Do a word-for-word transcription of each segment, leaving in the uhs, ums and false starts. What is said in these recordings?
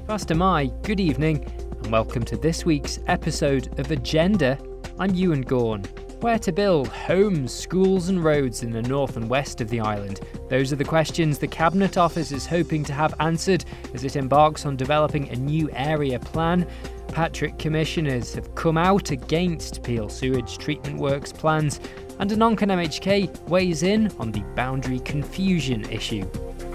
Fastyr Mie, good evening, and welcome to this week's episode of Agenda. I'm Ewan Gorn. Where to build homes, schools and roads in the north and west of the island? Those are the questions the Cabinet Office is hoping to have answered as it embarks on developing a new area plan. Patrick commissioners have come out against Peel sewage treatment works plans, and Anoncan M H K weighs in on the boundary confusion issue.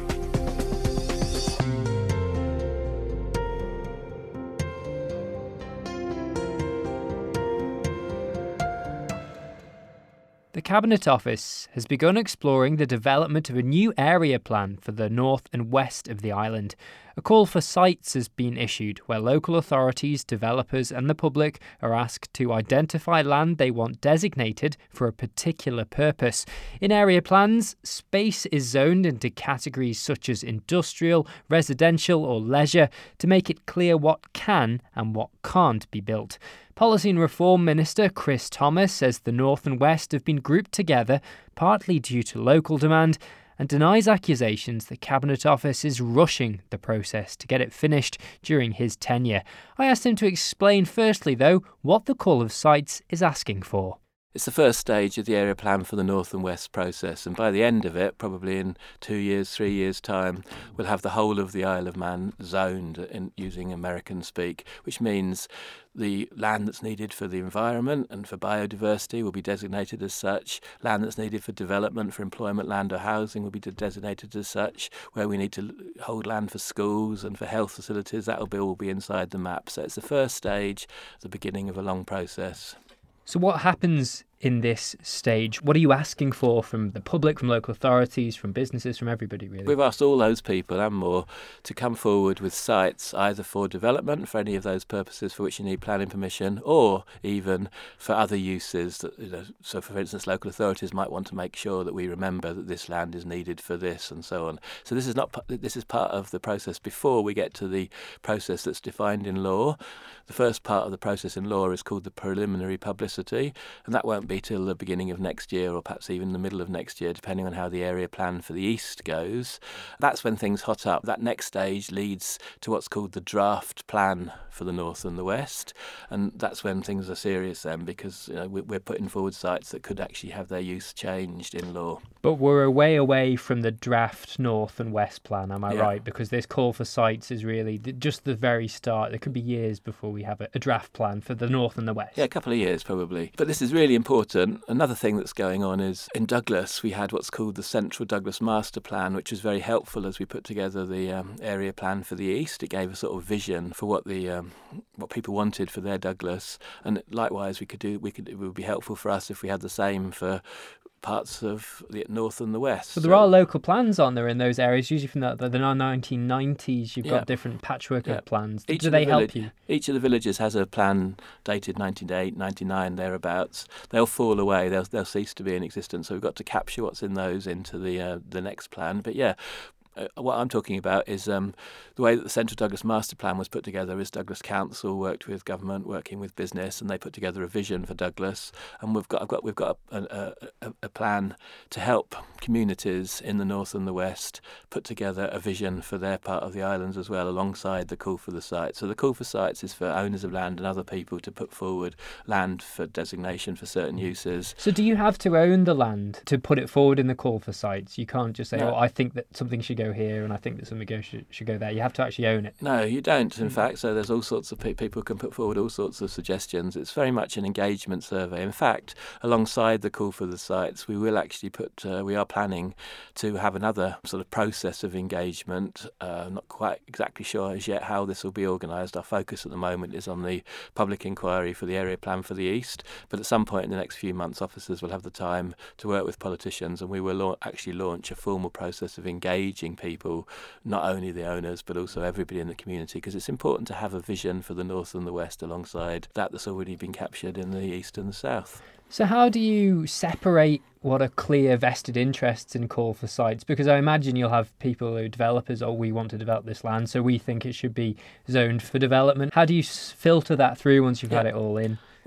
The Cabinet Office has begun exploring the development of a new area plan for the north and west of the island. A call for sites has been issued where local authorities, developers and the public are asked to identify land they want designated for a particular purpose. In area plans, space is zoned into categories such as industrial, residential or leisure to make it clear what can and what can't be built. Policy and Reform Minister Chris Thomas says the North and West have been grouped together, partly due to local demand, and denies accusations the Cabinet Office is rushing the process to get it finished during his tenure. I asked him to explain firstly, though, what the Call of Sites is asking for. It's the first stage of the area plan for the North and West process, and by the end of it, probably in two years, three years' time, we'll have the whole of the Isle of Man zoned in using American speak, which means the land that's needed for the environment and for biodiversity will be designated as such. Land that's needed for development, for employment land or housing will be designated as such. Where we need to hold land for schools and for health facilities, that will be all be inside the map. So it's the first stage, the beginning of a long process. So what happens in this stage? What are you asking for from the public, from local authorities, from businesses, from everybody really? We've asked all those people and more to come forward with sites either for development, for any of those purposes for which you need planning permission, or even for other uses. That, you know, so for instance, local authorities might want to make sure that we remember that this land is needed for this and so on. So this is not this is part of the process before we get to the process that's defined in law. The first part of the process in law is called the preliminary publicity, and that won't be till the beginning of next year or perhaps even the middle of next year, depending on how the area plan for the east goes. That's when things hot up. That next stage leads to what's called the draft plan for the north and the west, and that's when things are serious then, because you know, we're putting forward sites that could actually have their use changed in law. But we're a way away from the draft north and west plan, am I yeah. right? Because this call for sites is really just the very start. There could be years before we have a, a draft plan for the north and the west. Yeah, a couple of years probably. But this is really important. Another thing that's going on is in Douglas we had what's called the Central Douglas Master Plan, which was very helpful as we put together the um, area plan for the east. It gave a sort of vision for what the um, what people wanted for their Douglas, and likewise we could do we could it would be helpful for us if we had the same for parts of the north and the west. So there are local plans, aren't there, in those areas, usually from the, the, the nineteen nineties. You've yeah. got different patchwork yeah. of plans. Each Do of they the help village, you? Each of the villages has a plan dated nineteen oh eight, ninety-nine, thereabouts. They'll fall away. They'll, they'll cease to be in existence. So we've got to capture what's in those into the uh, the next plan. But yeah, Uh, what I'm talking about is um, the way that the Central Douglas Master Plan was put together is Douglas Council worked with government, working with business, and they put together a vision for Douglas. And we've got, I've got, we've got a, a, a, a plan to help communities in the north and the west put together a vision for their part of the islands as well, alongside the call for the sites. So the call for sites is for owners of land and other people to put forward land for designation for certain uses. So do you have to own the land to put it forward in the call for sites? You can't just say, no. oh, I think that something should go here and I think that something go, should, should go there. You have to actually own it. No, you don't, in fact. So there's all sorts of pe- people can put forward all sorts of suggestions. It's very much an engagement survey. In fact, alongside the call for the sites, we will actually put, uh, we are planning to have another sort of process of engagement. Uh, I'm not quite exactly sure as yet how this will be organised. Our focus at the moment is on the public inquiry for the area plan for the east. But at some point in the next few months, officers will have the time to work with politicians, and we will la- actually launch a formal process of engaging people, not only the owners but also everybody in the community, because it's important to have a vision for the north and the west alongside that that's already been captured in the east and the south. So how do you separate what are clear vested interests in call for sites? Because I imagine you'll have people who developers, oh, we want to develop this land, so we think it should be zoned for development. How do you filter that through once you've yeah. had it all in?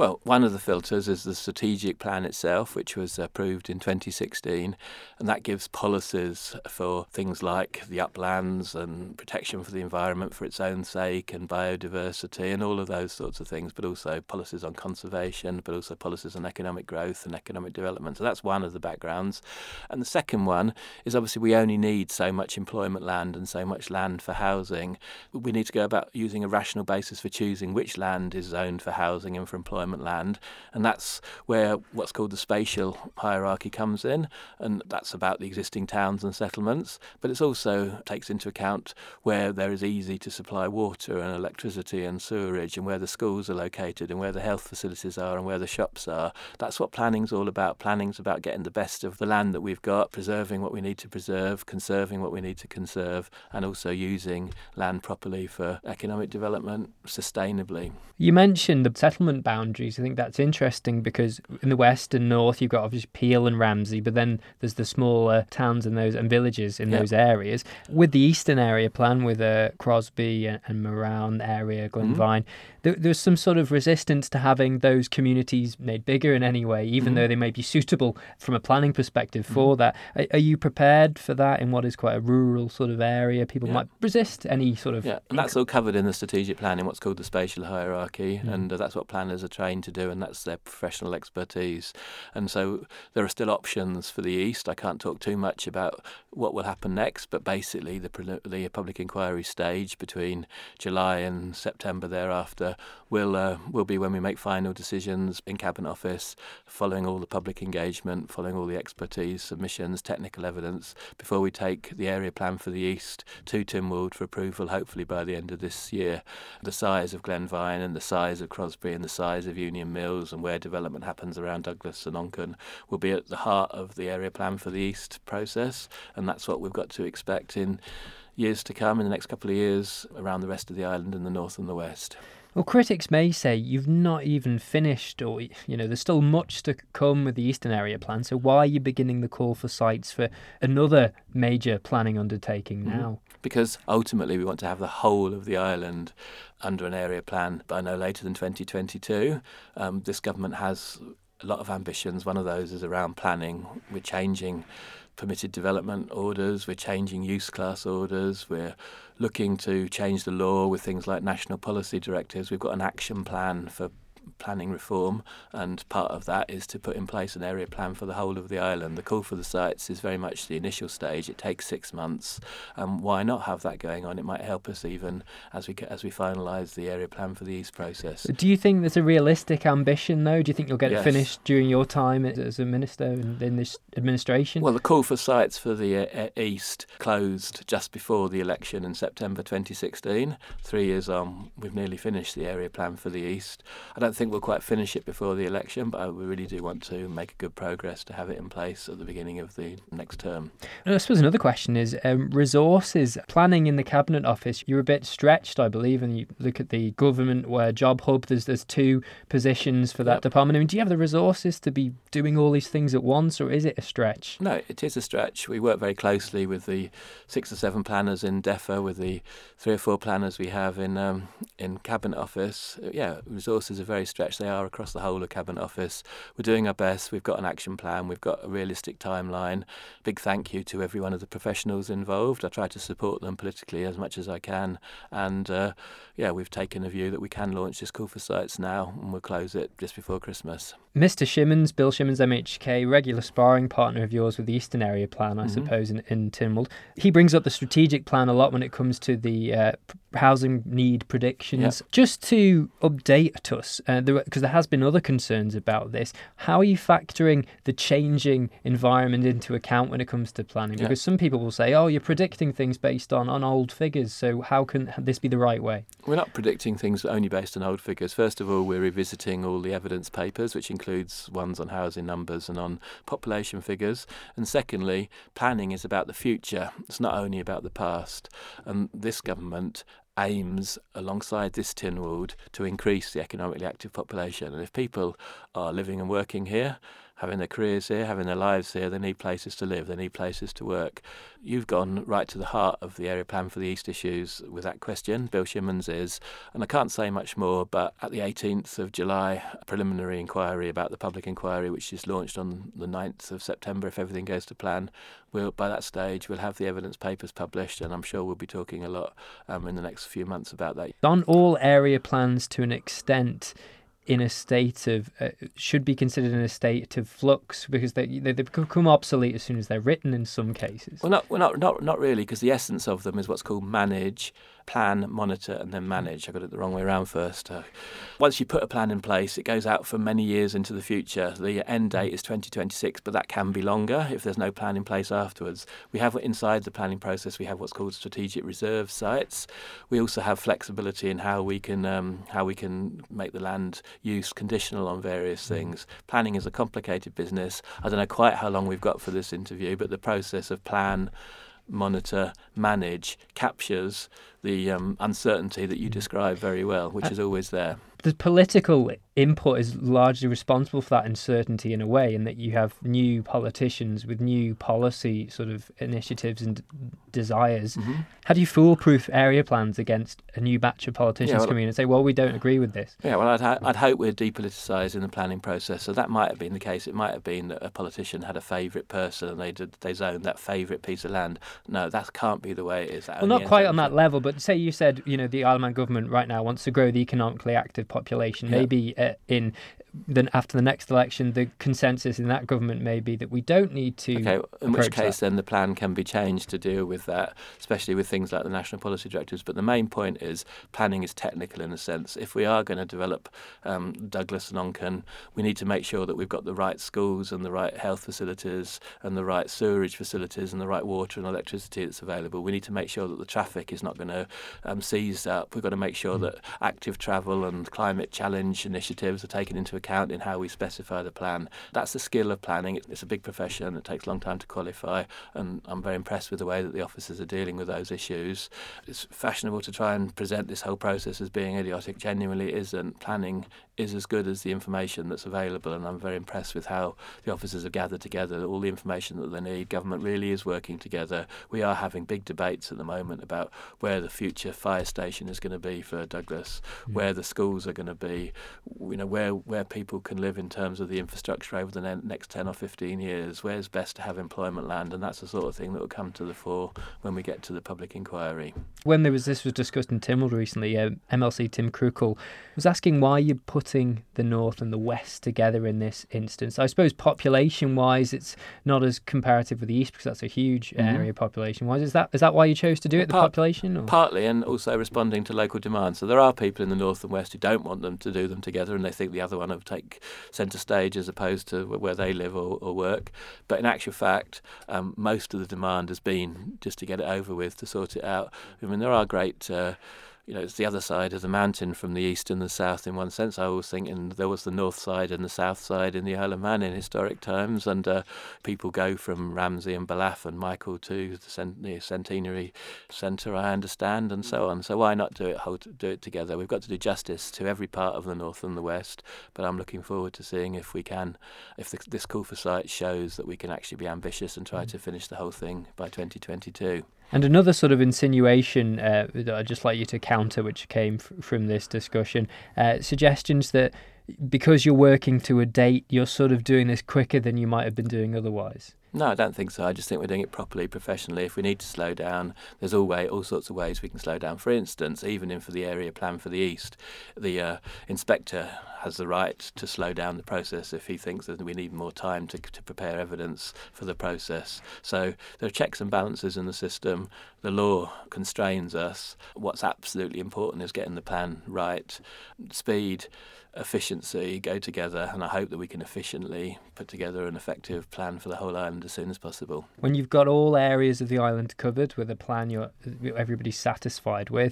Well, one of the filters is the strategic plan itself, which was approved in twenty sixteen, and that gives policies for things like the uplands and protection for the environment for its own sake and biodiversity and all of those sorts of things, but also policies on conservation, but also policies on economic growth and economic development. So that's one of the backgrounds. And the second one is obviously we only need so much employment land and so much land for housing. We need to go about using a rational basis for choosing which land is zoned for housing and for employment land, and that's where what's called the spatial hierarchy comes in, and that's about the existing towns and settlements, but it also takes into account where there is easy to supply water and electricity and sewerage, and where the schools are located and where the health facilities are and where the shops are. That's what planning's all about. Planning's about getting the best of the land that we've got, preserving what we need to preserve, conserving what we need to conserve, and also using land properly for economic development sustainably. You mentioned the settlement boundaries. I think that's interesting because in the west and north you've got obviously Peel and Ramsey, but then there's the smaller towns and those and villages in Yep. those areas. With the eastern area plan, with uh, Crosby and, and Moran area, Glenvine, mm-hmm. there, there's some sort of resistance to having those communities made bigger in any way, even mm-hmm. though they may be suitable from a planning perspective for mm-hmm. that. Are, are you prepared for that in what is quite a rural sort of area? People yeah. might resist any sort of... Yeah, and that's all covered in the strategic plan in what's called the spatial hierarchy, mm-hmm. and uh, that's what planners are trained to do, and that's their professional expertise. And so there are still options for the east. I can't talk too much about what will happen next, but basically the, the public inquiry stage between July and September thereafter will uh, will be when we make final decisions in Cabinet Office, following all the public engagement, following all the expertise, submissions, technical evidence, before we take the area plan for the east to Tynwald for approval, hopefully by the end of this year. The size of Glenvine and the size of Crosby and the size of Union Mills and where development happens around Douglas and Onchan will be at the heart of the area plan for the east process, and that's what we've got to expect in years to come, in the next couple of years, around the rest of the island in the north and the west. Well, critics may say you've not even finished, or, you know, there's still much to come with the Eastern Area Plan, so why are you beginning the call for sites for another major planning undertaking now? Mm-hmm. Because ultimately we want to have the whole of the island under an area plan by no later than twenty twenty-two. Um, this government has a lot of ambitions. One of those is around planning. We're changing permitted development orders, we're changing use class orders, we're looking to change the law with things like national policy directives. We've got an action plan for planning reform, and part of that is to put in place an area plan for the whole of the island. The call for the sites is very much the initial stage. It takes six months. Um, why not have that going on? It might help us even as we as we finalise the area plan for the east process. Do you think there's a realistic ambition, though? Do you think you'll get yes. it finished during your time as a minister in, in this administration? Well, the call for sites for the uh, east closed just before the election in September twenty sixteen. Three years on, we've nearly finished the area plan for the east. I don't think we'll quite finish it before the election, but we really do want to make a good progress to have it in place at the beginning of the next term. And I suppose another question is um, resources. Planning in the Cabinet Office, you're a bit stretched, I believe, and you look at the government where Job Hub, there's there's two positions for that yep. department. I mean, do you have the resources to be doing all these things at once, or is it a stretch? No, it is a stretch. We work very closely with the six or seven planners in DEFRA, with the three or four planners we have in um, in Cabinet Office. Yeah, resources are very stretched. They are across the whole of Cabinet Office. We're doing our best. We've got an action plan. We've got a realistic timeline. Big thank you to every one of the professionals involved. I try to support them politically as much as I can. And uh, yeah, we've taken a view that we can launch this call for sites now, and we'll close it just before Christmas. Mister Shimmons, Bill Shimmons, M H K, regular sparring partner of yours with the Eastern Area Plan, I mm-hmm. suppose, in, in Tynwald. He brings up the strategic plan a lot when it comes to the uh, housing need predictions. Yep. Just to update us, uh, because there, there has been other concerns about this, how are you factoring the changing environment into account when it comes to planning? Because yep. some people will say, oh, you're predicting things based on, on old figures, so how can this be the right way? We're not predicting things only based on old figures. First of all, we're revisiting all the evidence papers, which includes ones on housing numbers and on population figures. And secondly, planning is about the future. It's not only about the past. And this government aims, alongside this Tynwald, to increase the economically active population. And if people are living and working here, having their careers here, having their lives here. They need places to live, they need places to work. You've gone right to the heart of the area plan for the East issues with that question. Bill Shimmons is, and I can't say much more, but at the eighteenth of July, a preliminary inquiry about the public inquiry, which is launched on the ninth of September, if everything goes to plan, we'll, by that stage we'll have the evidence papers published, and I'm sure we'll be talking a lot um, in the next few months about that. On all area plans, to an extent, in a state of uh, should be considered in a state of flux, because they they become obsolete as soon as they're written in some cases. Well, not well, not not not really, because the essence of them is what's called manage, plan, monitor, and then manage. I got it the wrong way around first. Uh, once you put a plan in place, it goes out for many years into the future. The end date is twenty twenty-six, but that can be longer if there's no plan in place afterwards. We have inside the planning process, we have what's called strategic reserve sites. We also have flexibility in how we can um, how we can make the land use conditional on various things. Planning is a complicated business. I don't know quite how long we've got for this interview, but the process of plan, monitor, manage captures the um, uncertainty that you describe very well, which is always there. The political input is largely responsible for that uncertainty in a way, in that you have new politicians with new policy sort of initiatives and d- desires. Mm-hmm. How do you foolproof area plans against a new batch of politicians yeah, well, coming in and say, well, we don't agree with this? Yeah, well, I'd, ha- I'd hope we're depoliticised in the planning process. So that might have been the case. It might have been that a politician had a favourite person and they did, they zoned that favourite piece of land. No, that can't be the way it is. That well, not quite on that level, but say you said, you know, the Isle of Man government right now wants to grow the economically active population. Yeah. Maybe uh, in then after the next election, the consensus in that government may be that we don't need to. Okay, in which case that. then the plan can be changed to deal with that, especially with things like the national policy directives. But the main point is planning is technical in a sense. If we are going to develop um, Douglas and Onchan, we need to make sure that we've got the right schools and the right health facilities and the right sewerage facilities and the right water and electricity that's available. We need to make sure that the traffic is not going to um, seize up. We've got to make sure mm. that active travel and climate challenge initiatives are taken into account in how we specify the plan. That's the skill of planning. It's a big profession. It takes a long time to qualify, and I'm very impressed with the way that the officers are dealing with those issues. It's fashionable to try and present this whole process as being idiotic. Genuinely it isn't. Planning is as good as the information that's available, and I'm very impressed with how the officers have gathered together all the information that they need. Government really is working together. We are having big debates at the moment about where the future fire station is going to be for Douglas, mm. where the schools are going to be, you know, where where people can live in terms of the infrastructure over the ne- next ten or fifteen years, where's best to have employment land, and that's the sort of thing that will come to the fore when we get to the public inquiry. When there was this was discussed in Tynwald recently, uh, M L C Tim Crookall was asking why you're putting the North and the West together in this instance. I suppose population-wise, it's not as comparative with the East because that's a huge mm-hmm. area population-wise. Is that is that why you chose to do it, the Part, population? Or? Partly, and also responding to local demand. So there are people in the North and West who don't want them to do them together, and they think the other one will take centre stage as opposed to where they live or, or work. But in actual fact, um, most of the demand has been just to get it over with, to sort it out. I mean, there are great... Uh, You know, it's the other side of the mountain from the east and the south in one sense. I always think in, there was the north side and the south side in the Isle of Man in historic times, and uh, people go from Ramsey and Ballaugh and Michael to the, cent- the Centenary Centre, I understand, and so on. So why not do it hold, do it together? We've got to do justice to every part of the north and the west, but I'm looking forward to seeing if we can, if the, this call for site shows that we can actually be ambitious and try to finish the whole thing by twenty twenty-two. And another sort of insinuation uh, that I'd just like you to counter, which came f- from this discussion, uh, suggestions that because you're working to a date, you're sort of doing this quicker than you might have been doing otherwise. No, I don't think so. I just think we're doing it properly, professionally. If we need to slow down, there's all, way, all sorts of ways we can slow down. For instance, even in for the area plan for the East, the uh, inspector has the right to slow down the process if he thinks that we need more time to to prepare evidence for the process. So there are checks and balances in the system. The law constrains us. What's absolutely important is getting the plan right. Speed, efficiency go together, and I hope that we can efficiently put together an effective plan for the whole island as soon as possible. When you've got all areas of the island covered with a plan you're everybody's satisfied with,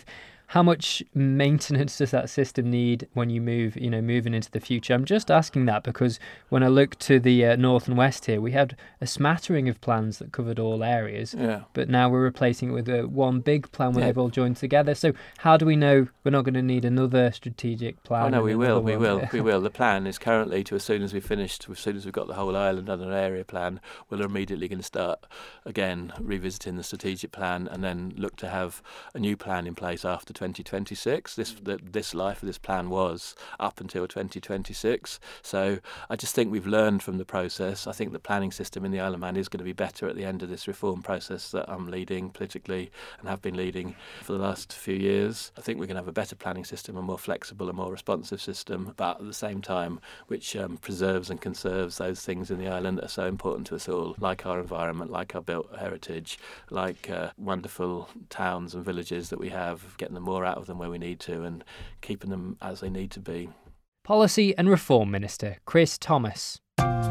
How much maintenance does that system need when you move, you know, moving into the future? I'm just asking that because when I look to the uh, north and west here, we had a smattering of plans that covered all areas, yeah. but now we're replacing it with a one big plan where Yeah. they've all joined together. So how do we know we're not going to need another strategic plan? Oh no, and we another will, we one? will, we will. The plan is currently to, as soon as we've finished, as soon as we've got the whole island under an area plan, we're immediately going to start again revisiting the strategic plan and then look to have a new plan in place after twenty twenty-six. This the, this life of this plan was up until twenty twenty-six. So I just think we've learned from the process. I think the planning system in the Isle of Man is going to be better at the end of this reform process that I'm leading politically and have been leading for the last few years. I think we're going to have a better planning system, a more flexible and more responsive system, but at the same time which um, preserves and conserves those things in the island that are so important to us all, like our environment, like our built heritage, like uh, wonderful towns and villages that we have, getting them more out of them where we need to and keeping them as they need to be. Policy and Reform Minister Chris Thomas.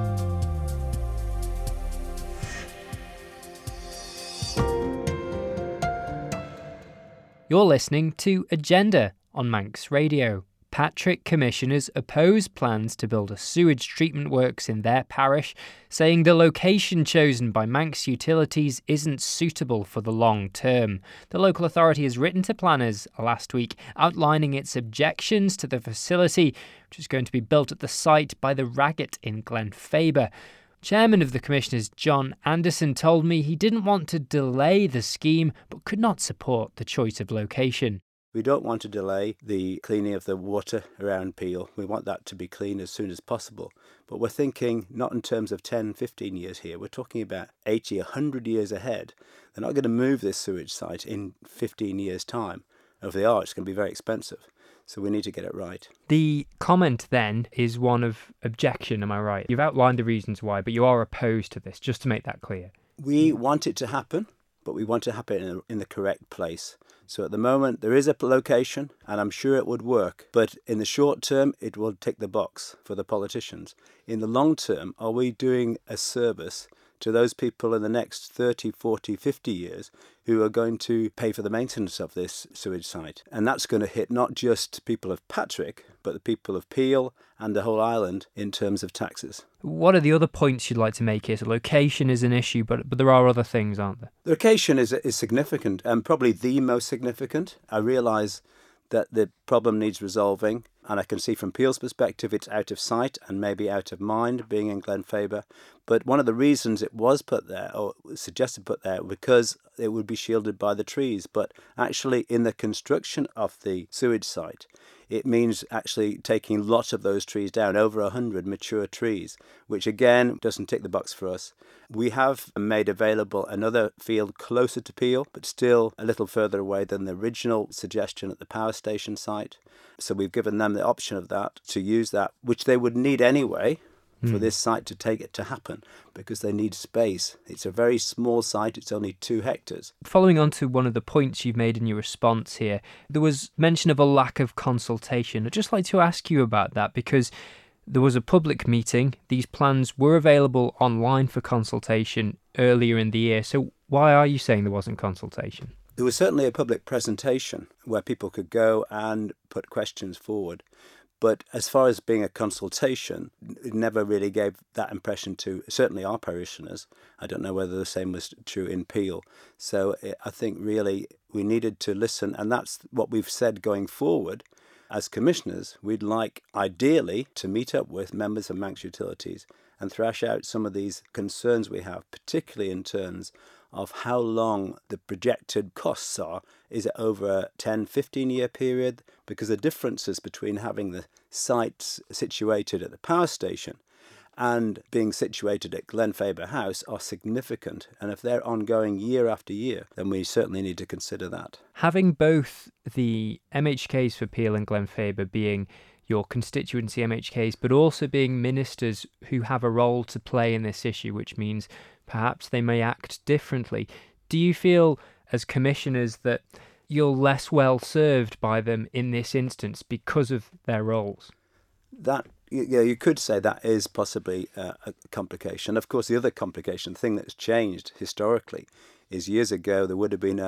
You're listening to Agenda on Manx Radio. Patrick commissioners oppose plans to build a sewage treatment works in their parish, saying the location chosen by Manx Utilities isn't suitable for the long term. The local authority has written to planners last week outlining its objections to the facility, which is going to be built at the site by the Raggett in Glenfaber. Chairman of the Commissioners, John Anderson, told me he didn't want to delay the scheme but could not support the choice of location. We don't want to delay the cleaning of the water around Peel. We want that to be clean as soon as possible. But we're thinking not in terms of ten, fifteen years here. We're talking about eighty, one hundred years ahead. They're not going to move this sewage site in fifteen years' time. If they are, it's going to be very expensive. So we need to get it right. The comment then is one of objection, am I right? You've outlined the reasons why, but you are opposed to this, just to make that clear. We want it to happen, but we want it to happen in, in the correct place. So at the moment, there is a location, and I'm sure it would work. But in the short term, it will tick the box for the politicians. In the long term, are we doing a service to those people in the next thirty, forty, fifty years who are going to pay for the maintenance of this sewage site? And that's going to hit not just people of Patrick, but the people of Peel and the whole island in terms of taxes. What are the other points you'd like to make here? So location is an issue, but but there are other things, aren't there? The location is is significant, and probably the most significant. I realise that the problem needs resolving, and I can see from Peel's perspective it's out of sight and maybe out of mind being in Glenfaber. But one of the reasons it was put there, or suggested put there, because it would be shielded by the trees. But actually in the construction of the sewage site, it means actually taking lots of those trees down, over one hundred mature trees, which again doesn't tick the box for us. We have made available another field closer to Peel, but still a little further away than the original suggestion at the power station site. So we've given them the option of that, to use that, which they would need anyway for mm. this site to take it to happen, because they need space. It's a very small site, it's only two hectares. Following on to one of the points you've made in your response here, there was mention of a lack of consultation. I'd just like to ask you about that, because there was a public meeting. These plans were available online for consultation earlier in the year. So why are you saying there wasn't consultation? There was certainly a public presentation where people could go and put questions forward. But as far as being a consultation, it never really gave that impression to certainly our parishioners. I don't know whether the same was true in Peel. So I think really we needed to listen, and that's what we've said going forward. As commissioners, we'd like ideally to meet up with members of Manx Utilities and thrash out some of these concerns we have, particularly in terms of how long the projected costs are. Is it over a ten, fifteen year period? Because the differences between having the sites situated at the power station and being situated at Glenfaber House are significant. And if they're ongoing year after year, then we certainly need to consider that. Having both the M H Ks for Peel and Glenfaber being your constituency M H Ks, but also being ministers who have a role to play in this issue, which means perhaps they may act differently. Do you feel, as commissioners, that you're less well served by them in this instance because of their roles? That, yeah, you could say that is possibly uh, a complication. Of course, the other complication, the thing that's changed historically, is years ago there would have been a,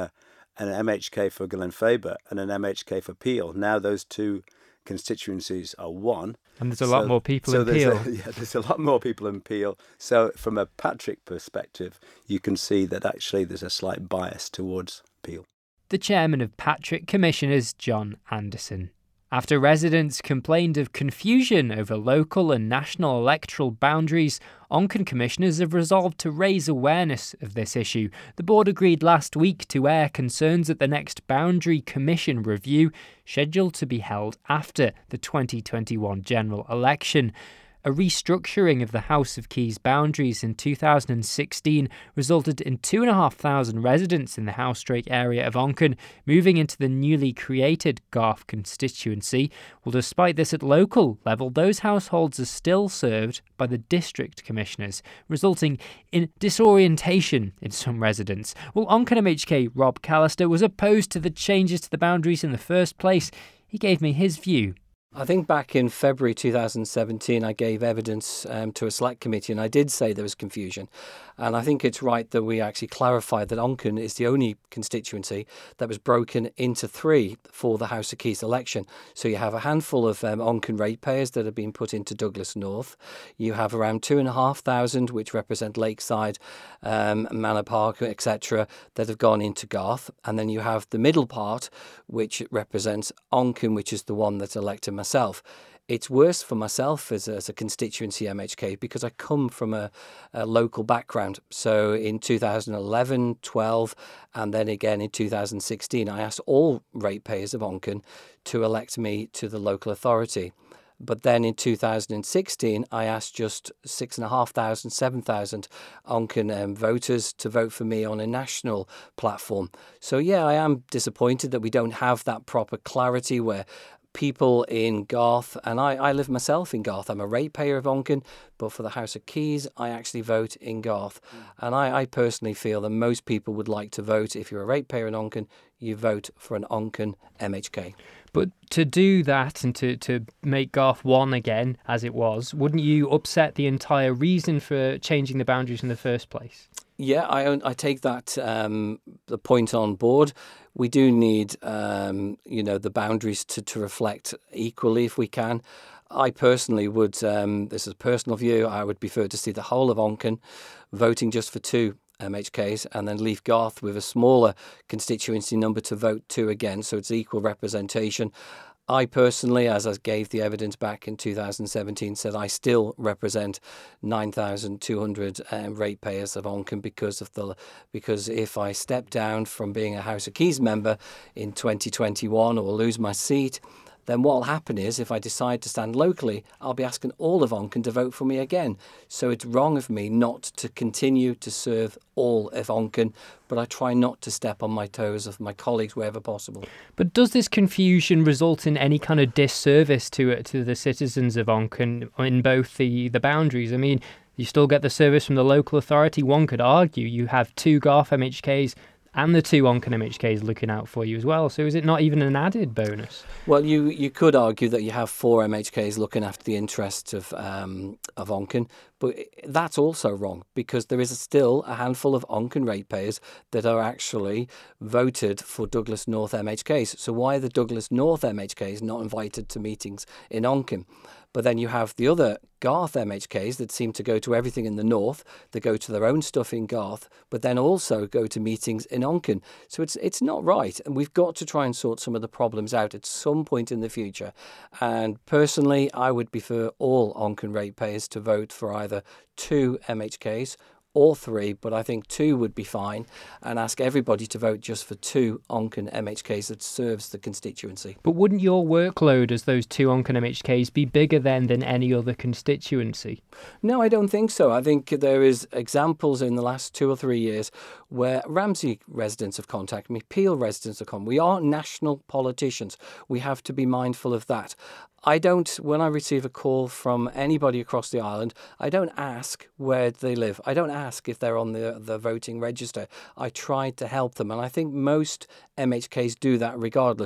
an M H K for Glenfaber and an M H K for Peel. Now those two constituencies are one. And there's a so, lot more people so in Peel. A, yeah, there's a lot more people in Peel. So from a Patrick perspective, you can see that actually there's a slight bias towards Peel. The chairman of Patrick Commissioners, John Anderson. After residents complained of confusion over local and national electoral boundaries, Onchan commissioners have resolved to raise awareness of this issue. The board agreed last week to air concerns at the next Boundary Commission review, scheduled to be held after the twenty twenty-one general election. A restructuring of the House of Keys boundaries in two thousand sixteen resulted in two thousand five hundred residents in the House Drake area of Onchan moving into the newly created Garth constituency. Well, despite this at local level, those households are still served by the district commissioners, resulting in disorientation in some residents. Well, Onchan M H K Rob Callister was opposed to the changes to the boundaries in the first place. He gave me his view. I think back in February two thousand seventeen, I gave evidence um, to a select committee, and I did say there was confusion. And I think it's right that we actually clarified that Onchan is the only constituency that was broken into three for the House of Keys election. So you have a handful of um, Onchan ratepayers that have been put into Douglas North. You have around two and a half thousand, which represent Lakeside, um, Manor Park, et cetera, that have gone into Garth. And then you have the middle part, which represents Onchan, which is the one that's elected myself. It's worse for myself as a, as a constituency M H K because I come from a, a local background. So in two thousand eleven, twelve, and then again in two thousand sixteen, I asked all ratepayers of Onchan to elect me to the local authority. But then in two thousand sixteen, I asked just six and a half thousand, seven thousand Onchan um, voters to vote for me on a national platform. So yeah, I am disappointed that we don't have that proper clarity where people in Garth, and I, I live myself in Garth. I'm a ratepayer of Onchan, but for the House of Keys, I actually vote in Garth. Mm. And I, I personally feel that most people would like to vote. If you're a ratepayer in Onchan, you vote for an Onchan M H K. But to do that and to, to make Garth one again, as it was, wouldn't you upset the entire reason for changing the boundaries in the first place? Yeah, I I take that um, the point on board. We do need, um, you know, the boundaries to, to reflect equally if we can. I personally would, um, this is a personal view, I would prefer to see the whole of Onchan voting just for two M H Ks and then leave Garth with a smaller constituency number to vote two again, so it's equal representation. I personally, as I gave the evidence back in two thousand seventeen, said I still represent nine thousand two hundred um, ratepayers of Onchan because of the because if I step down from being a House of Keys member in twenty twenty-one or lose my seat, then what will happen is if I decide to stand locally, I'll be asking all of Onchan to vote for me again. So it's wrong of me not to continue to serve all of Onchan, but I try not to step on my toes of my colleagues wherever possible. But does this confusion result in any kind of disservice to to the citizens of Onchan in both the, the boundaries? I mean, you still get the service from the local authority. One could argue you have two Garth M H Ks and the two Onchan M H Ks looking out for you as well. So is it not even an added bonus? Well, you, you could argue that you have four M H Ks looking after the interests of um, of Onchan, but that's also wrong because there is still a handful of Onchan ratepayers that are actually voted for Douglas North M H Ks. So why are the Douglas North M H Ks not invited to meetings in Onchan? But then you have the other Garth M H Ks that seem to go to everything in the north, that go to their own stuff in Garth, but then also go to meetings in Onchan. So it's it's not right. And we've got to try and sort some of the problems out at some point in the future. And personally, I would prefer all Onchan ratepayers to vote for either two M H Ks or three, but I think two would be fine, and ask everybody to vote just for two Onchan M H Ks that serves the constituency. But wouldn't your workload as those two Onchan M H Ks be bigger then than any other constituency? No, I don't think so. I think there is examples in the last two or three years where Ramsey residents have contacted me, Peel residents have come. We are national politicians. We have to be mindful of that. I don't, when I receive a call from anybody across the island, I don't ask where they live. I don't ask if they're on the, the voting register. I try to help them. And I think most M H Ks do that regardless.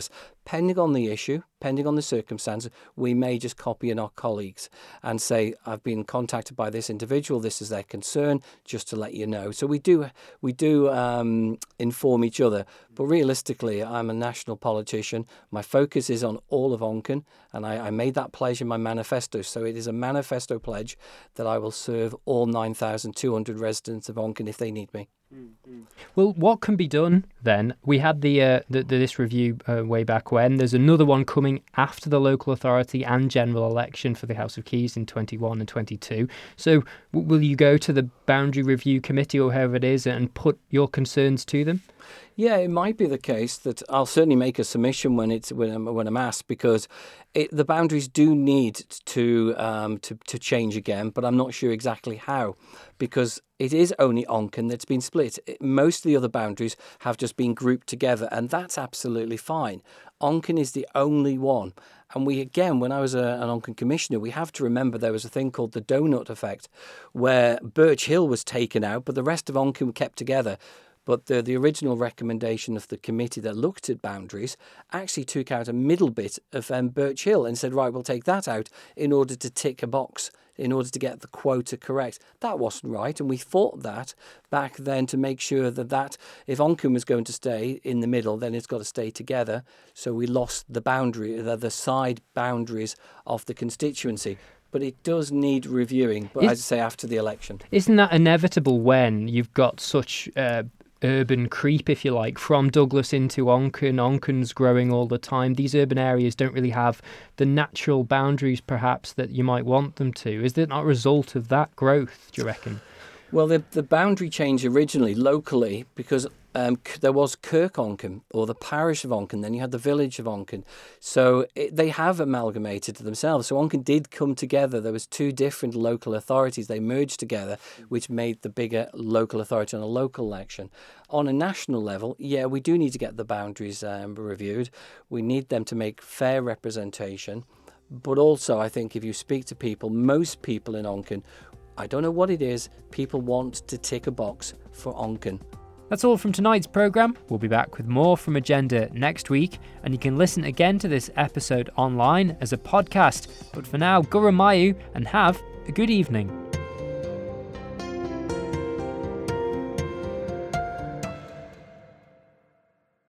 pending on the issue, pending on the circumstances, we may just copy in our colleagues and say, I've been contacted by this individual, this is their concern, just to let you know. So we do we do um, inform each other. But realistically, I'm a national politician. My focus is on all of Onken, and I, I made that pledge in my manifesto. So it is a manifesto pledge that I will serve all nine thousand two hundred residents of Onken if they need me. Well, what can be done then? We had the, uh, the, the this review uh, way back when. There's another one coming after the local authority and general election for the House of Keys in twenty-one and twenty-two. So w- will you go to the Boundary Review Committee or whoever it is and put your concerns to them? Yeah, it might be the case that I'll certainly make a submission when it's when I'm, when I'm asked, because it, the boundaries do need to um, to to change again, but I'm not sure exactly how, because it is only Onken that's been split. It, most of the other boundaries have just been grouped together, and that's absolutely fine. Onken is the only one. And we, again, when I was a, an Onken commissioner, we have to remember there was a thing called the donut effect, where Birch Hill was taken out, but the rest of Onken were kept together. But the, the original recommendation of the committee that looked at boundaries actually took out a middle bit of um, Birch Hill and said, right, we'll take that out in order to tick a box, in order to get the quota correct. That wasn't right, and we fought that back then to make sure that, that if Onken was going to stay in the middle, then it's got to stay together. So we lost the boundary, the, the side boundaries of the constituency. But it does need reviewing, but Is, as I say, after the election. Isn't that inevitable when you've got such uh, urban creep, if you like, from Douglas into Onken? Onken's growing all the time. These urban areas don't really have the natural boundaries, perhaps, that you might want them to. Is it not a result of that growth, do you reckon? Well, the, the boundary change originally, locally, because um, there was Kirk Onken, or the parish of Onken, then you had the village of Onken. So it, they have amalgamated themselves. So Onken did come together. There was two different local authorities. They merged together, which made the bigger local authority on a local election. On a national level, yeah, we do need to get the boundaries um, reviewed. We need them to make fair representation. But also, I think if you speak to people, most people in Onken, I don't know what it is, people want to tick a box for Onken. That's all from tonight's programme. We'll be back with more from Agenda next week, and you can listen again to this episode online as a podcast. But for now, Guramayu, and have a good evening.